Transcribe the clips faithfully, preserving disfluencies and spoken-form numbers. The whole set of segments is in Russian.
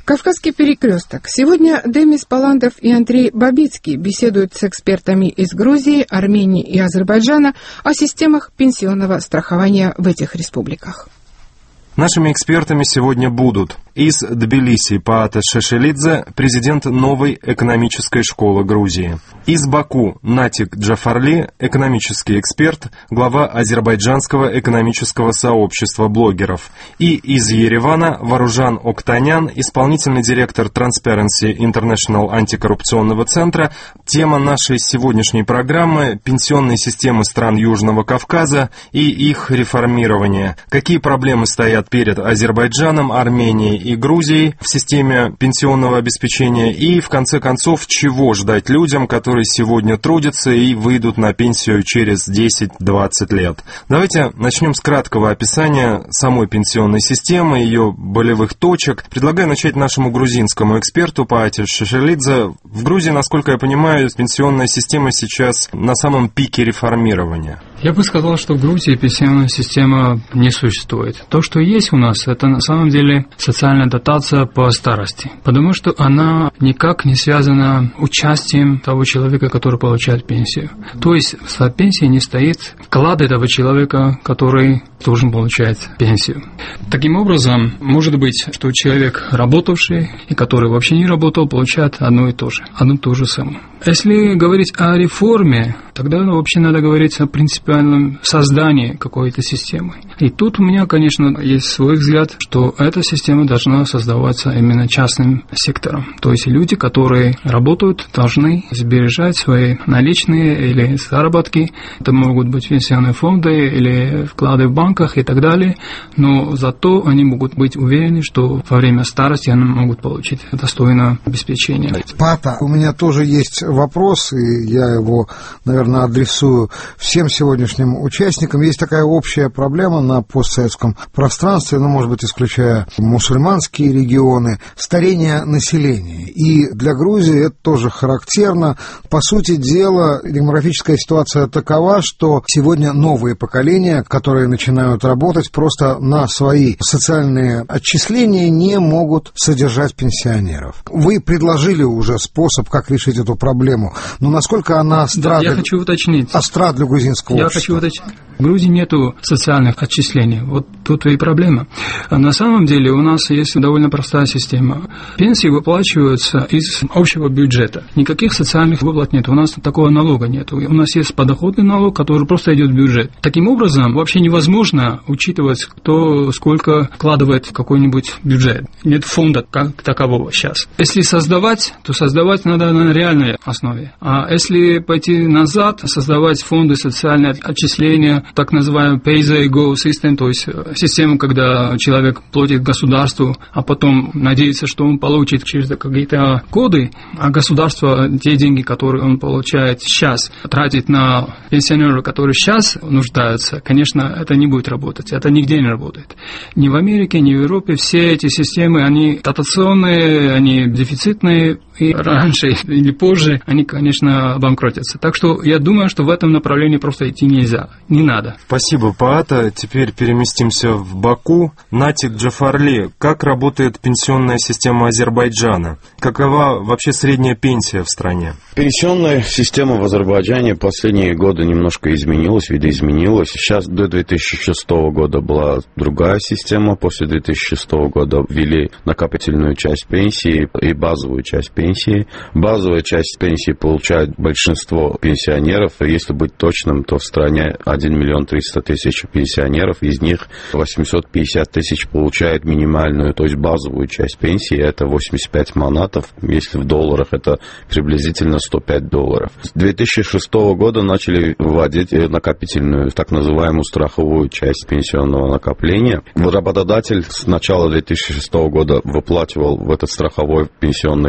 Кавказский перекресток. Сегодня Демис Паландов и Андрей Бабицкий беседуют с экспертами из Грузии, Армении и Азербайджана о системах пенсионного страхования в этих республиках. Нашими экспертами сегодня будут из Тбилиси Паата Шешелидзе, президент новой экономической школы Грузии. Из Баку Натик Джафарли, экономический эксперт, глава Азербайджанского экономического сообщества блогеров. И из Еревана Варужан Октанян, исполнительный директор Transparency International антикоррупционного центра. Тема нашей сегодняшней программы – пенсионные системы стран Южного Кавказа и их реформирование. Какие проблемы стоят перед Азербайджаном, Арменией и Грузией в системе пенсионного обеспечения и, в конце концов, чего ждать людям, которые сегодня трудятся и выйдут на пенсию через десять-двадцать лет. Давайте начнем с краткого описания самой пенсионной системы, ее болевых точек. Предлагаю начать нашему грузинскому эксперту Паате Шешелидзе. В Грузии, насколько я понимаю, пенсионная система сейчас на самом пике реформирования. Я бы сказал, что в Грузии пенсионная система не существует. То, что есть у нас, это на самом деле социальная дотация по старости, потому что она никак не связана с участием того человека, который получает пенсию. То есть в пенсии не стоит вклад этого человека, который должен получать пенсию. Таким образом, может быть, что человек, работавший и который вообще не работал, получает одно и то же, одно и то же самое. Если говорить о реформе, тогда вообще надо говорить о принципиальном создании какой-то системы. И тут у меня, конечно, есть свой взгляд, что эта система должна создаваться именно частным сектором. То есть люди, которые работают, должны сбережать свои наличные или заработки. Это могут быть пенсионные фонды или вклады в банках и так далее. Но зато они могут быть уверены, что во время старости они могут получить достойное обеспечение. Пата, у меня тоже есть вопрос, и я его, наверное, адресую всем сегодняшним участникам. Есть такая общая проблема на постсоветском пространстве, ну, может быть, исключая мусульманские регионы, старение населения. И для Грузии это тоже характерно. По сути дела, демографическая ситуация такова, что сегодня новые поколения, которые начинают работать, просто на свои социальные отчисления не могут содержать пенсионеров. Вы предложили уже способ, как решить эту проблему, но насколько она остра, да, для... я хочу уточнить. остра для грузинского я общества? Я хочу уточнить. В Грузии нету социальных отчислений. Вот тут и проблема. А на самом деле у нас есть довольно простая система. Пенсии выплачиваются из общего бюджета. Никаких социальных выплат нет. У нас такого налога нет. У нас есть подоходный налог, который просто идет в бюджет. Таким образом, вообще невозможно учитывать, кто сколько вкладывает в какой-нибудь бюджет. Нет фонда как такового сейчас. Если создавать, то создавать надо на реальной основе. А если пойти назад, создавать фонды социальные отчисления, так называемый pay-as-you-go system, то есть систему, когда человек платит государству, а потом надеется, что он получит через какие-то коды, а государство те деньги, которые он получает сейчас, тратит на пенсионеров, которые сейчас нуждаются, конечно, это не будет работать, это нигде не работает. Ни в Америке, ни в Европе все эти системы, они дотационные, они дефицитные, и раньше или позже они, конечно, обанкротятся. Так что я думаю, что в этом направлении просто идти нельзя, не надо. Спасибо, Паата. Теперь переместимся в Баку. Натик Джафарли, как работает пенсионная система Азербайджана? Какова вообще средняя пенсия в стране? Пенсионная система в Азербайджане последние годы немножко изменилась, видоизменилась. Сейчас до две тысячи шестого года была другая система. После две тысячи шестого года ввели накопительную часть пенсии и базовую часть пенсии. Пенсии. Базовая часть пенсии получает большинство пенсионеров. Если быть точным, то в стране один миллион триста тысяч пенсионеров. Из них восемьсот пятьдесят тысяч получают минимальную, то есть базовую часть пенсии. Это восемьдесят пять манатов. Если в долларах, это приблизительно сто пять долларов. С две тысячи шестого года начали вводить накопительную, так называемую страховую часть пенсионного накопления. Работодатель с начала две тысячи шестого года выплачивал в этот страховой пенсионный фонд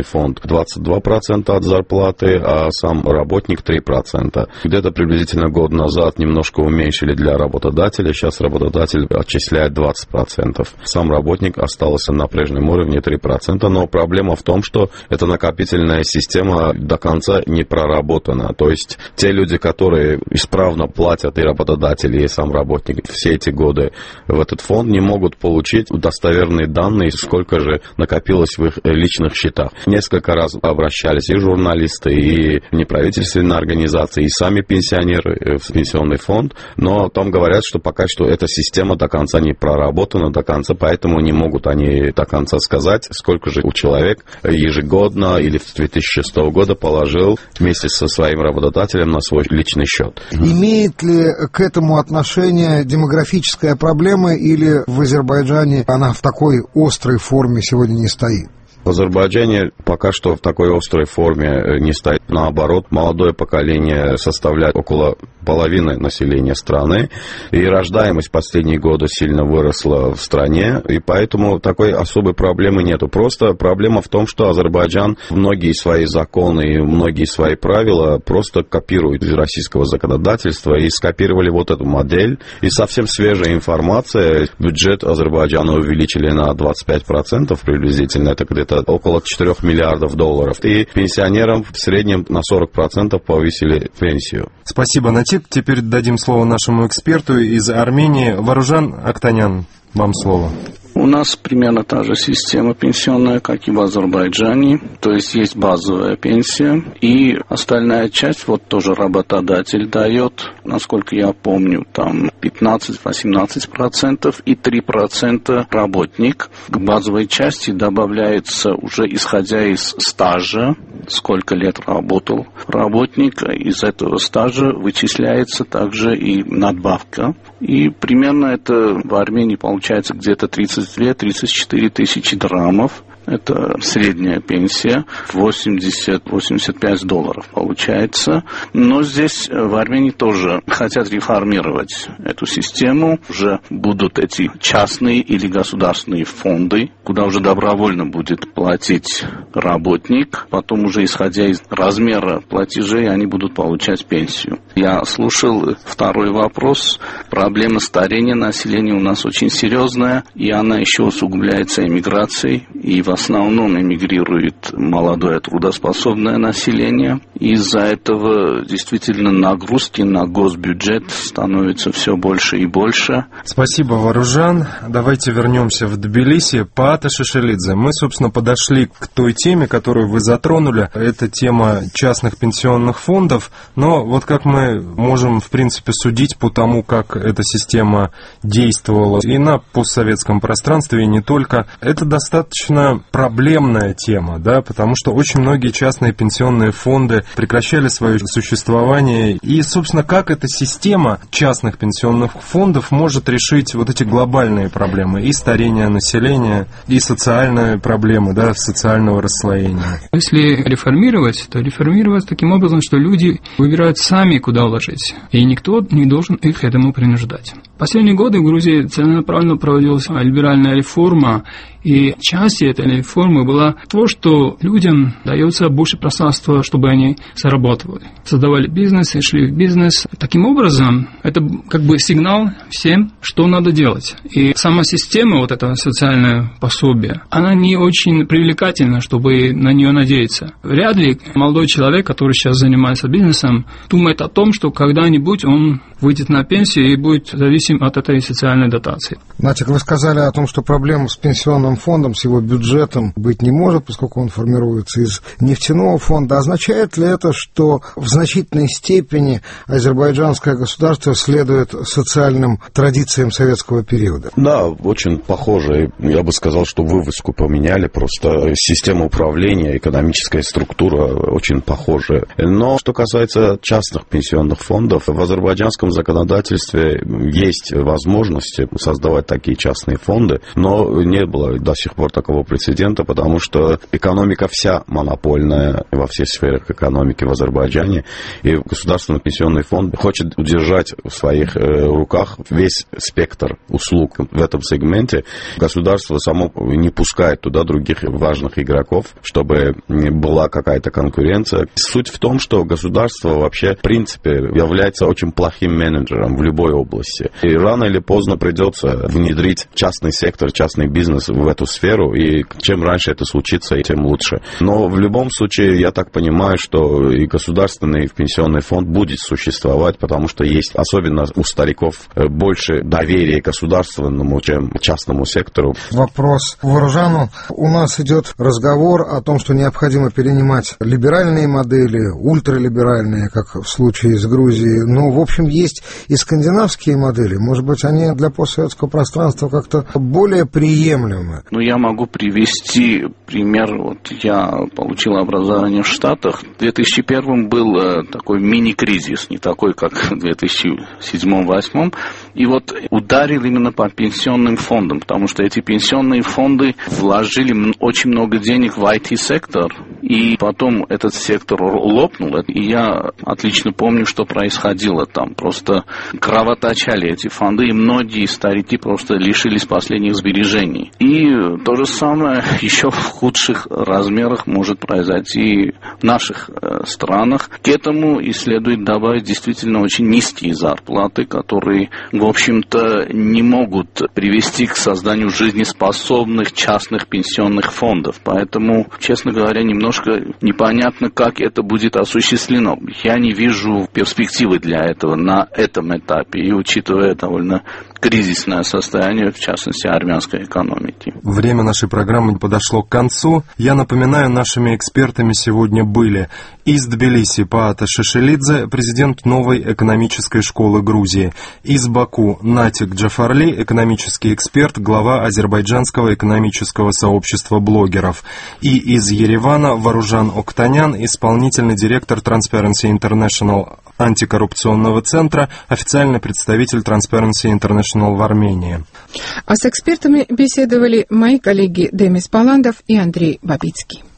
двадцать два процента от зарплаты, а сам работник три процента. Где-то приблизительно год назад немножко уменьшили для работодателя, сейчас работодатель отчисляет двадцать процентов. Сам работник остался на прежнем уровне три процента, но проблема в том, что эта накопительная система до конца не проработана. То есть те люди, которые исправно платят, и работодатели, и сам работник все эти годы в этот фонд, не могут получить достоверные данные, сколько же накопилось в их личных счетах. Несколько раз обращались и журналисты, и неправительственные организации, и сами пенсионеры в пенсионный фонд, но там говорят, что пока что эта система до конца не проработана, до конца, поэтому не могут они до конца сказать, сколько же у человека ежегодно или с две тысячи шестого года положил вместе со своим работодателем на свой личный счет. Имеет ли к этому отношение демографическая проблема, или в Азербайджане она в такой острой форме сегодня не стоит? В Азербайджане пока что в такой острой форме не стоит. Наоборот, молодое поколение составляет около половины населения страны, и рождаемость в последние годы сильно выросла в стране, и поэтому такой особой проблемы нету. Просто проблема в том, что Азербайджан многие свои законы и многие свои правила просто копирует из российского законодательства, и скопировали вот эту модель. И совсем свежая информация: бюджет Азербайджана увеличили на двадцать пять процентов приблизительно, это где-то около четырёх миллиардов долларов. И пенсионерам в среднем на сорок процентов повысили пенсию. Спасибо, Натик. Теперь дадим слово нашему эксперту из Армении. Варужан Актанян, вам слово. У нас примерно та же система пенсионная, как и в Азербайджане. То есть есть базовая пенсия, и остальная часть вот тоже работодатель дает, насколько я помню, там пятнадцать-восемнадцать процентов и три процента работник. К базовой части добавляется уже исходя из стажа, сколько лет работал работник, из этого стажа вычисляется также и надбавка. И примерно это в Армении получается где-то тридцать две - тридцать четыре тысячи драмов. Это средняя пенсия, восемьдесят - восемьдесят пять долларов получается. Но здесь в Армении тоже хотят реформировать эту систему. Уже будут эти частные или государственные фонды, куда уже добровольно будет платить работник. Потом уже исходя из размера платежей они будут получать пенсию. Я слушал второй вопрос. Проблема старения населения у нас очень серьезная, и она еще усугубляется эмиграцией. И в основном эмигрирует молодое трудоспособное население. Из-за этого действительно нагрузки на госбюджет становится все больше и больше. Спасибо, Варужан. Давайте вернемся в Тбилиси. Паата Шешелидзе, мы, собственно, подошли к той теме, которую вы затронули. Это тема частных пенсионных фондов. Но вот как мы можем, в принципе, судить по тому, как эта система действовала и на постсоветском пространстве, и не только, это достаточно проблемная тема, да, потому что очень многие частные пенсионные фонды прекращали свое существование. И, собственно, как эта система частных пенсионных фондов может решить вот эти глобальные проблемы и старения населения, и социальные проблемы, да, социального расслоения? Если реформировать, то реформировать таким образом, что люди выбирают сами, куда вложить, и никто не должен их этому принуждать. В последние годы в Грузии целенаправленно проводилась либеральная реформа, и частью этой реформы была то, что людям дается больше пространства, чтобы они зарабатывали, создавали бизнес и шли в бизнес. Таким образом, это как бы сигнал всем, что надо делать. И сама система, вот это социальное пособие, она не очень привлекательна, чтобы на нее надеяться. Вряд ли молодой человек, который сейчас занимается бизнесом, думает о том, что когда-нибудь он выйдет на пенсию и будет зависим от этой социальной дотации. Натик, вы сказали о том, что проблем с пенсионным фондом, с его бюджетом быть не может, поскольку он формируется из нефтяного фонда. Означает ли это, что в значительной степени азербайджанское государство следует социальным традициям советского периода? Да, очень похоже. Я бы сказал, что вывеску поменяли, просто система управления, экономическая структура очень похожая. Но что касается частных пенсионных фондов, в азербайджанском законодательстве есть возможности создавать привлекать такие частные фонды, но не было до сих пор такого прецедента, потому что экономика вся монопольная во всех сферах экономики в Азербайджане, и государственный пенсионный фонд хочет удержать в своих руках весь спектр услуг в этом сегменте. Государство само не пускает туда других важных игроков, чтобы была какая-то конкуренция. Суть в том, что государство вообще, в принципе, является очень плохим менеджером в любой области. И рано или поздно придется внедрить частный сектор, частный бизнес в эту сферу, и чем раньше это случится, тем лучше. Но в любом случае, я так понимаю, что и государственный пенсионный фонд будет существовать, потому что есть, особенно у стариков, больше доверия государственному, чем частному сектору. Вопрос Варужану. У нас идет разговор о том, что необходимо перенимать либеральные модели, ультралиберальные, как в случае с Грузией. Но, в общем, есть и скандинавские модели. Может быть, они для постсоветского пространства как-то более приемлемы? Ну, я могу привести пример. Вот я получил образование в Штатах. В две тысячи первом был такой мини-кризис, не такой, как в две тысячи седьмом — две тысячи восьмом. И вот ударил именно по пенсионным фондам, потому что эти пенсионные фонды вложили очень много денег в ай ти-сектор, и потом этот сектор лопнул. И я отлично помню, что происходило там. Просто кровоточали эти фонды, и многие старики просто лишились последних сбережений. И то же самое еще в худших размерах может произойти в наших э, странах. К этому и следует добавить действительно очень низкие зарплаты, которые, в общем-то, не могут привести к созданию жизнеспособных частных пенсионных фондов. Поэтому, честно говоря, немножко непонятно, как это будет осуществлено. Я не вижу перспективы для этого на этом этапе, и учитывая довольно кризисное состояние, в частности, армянской экономики. Время нашей программы подошло к концу. Я напоминаю, нашими экспертами сегодня были из Тбилиси Паата Шешелидзе, президент новой экономической школы Грузии, из Баку Натик Джафарли, экономический эксперт, глава Азербайджанского экономического сообщества блогеров, и из Еревана Варужан Октанян, исполнительный директор Transparency International антикоррупционного центра, официальный представитель Transparency International в Армении. А с экспертами беседовали мои коллеги Демис Паландов и Андрей Бабицкий.